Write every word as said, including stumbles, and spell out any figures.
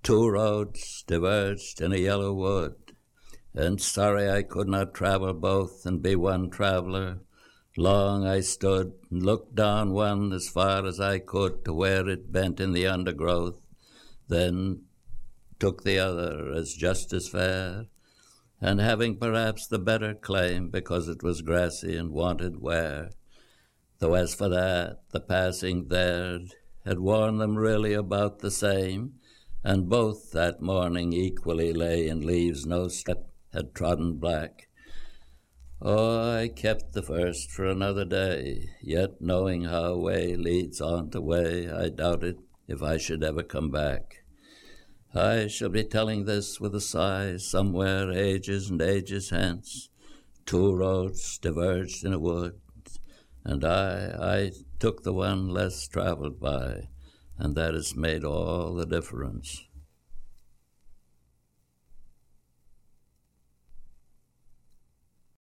Two roads diverged in a yellow wood, and sorry I could not travel both and be one traveller. Long I stood and looked down one as far as I could to where it bent in the undergrowth, then took the other as just as fair, and having perhaps the better claim because it was grassy and wanted wear. Though as for that, the passing there had worn them really about the same, and both that morning equally lay in leaves no step had trodden black. Oh, I kept the first for another day, yet knowing how way leads on to way, I doubted if I should ever come back. I shall be telling this with a sigh somewhere ages and ages hence. Two roads diverged in a wood, and I, I took the one less traveled by, and that has made all the difference.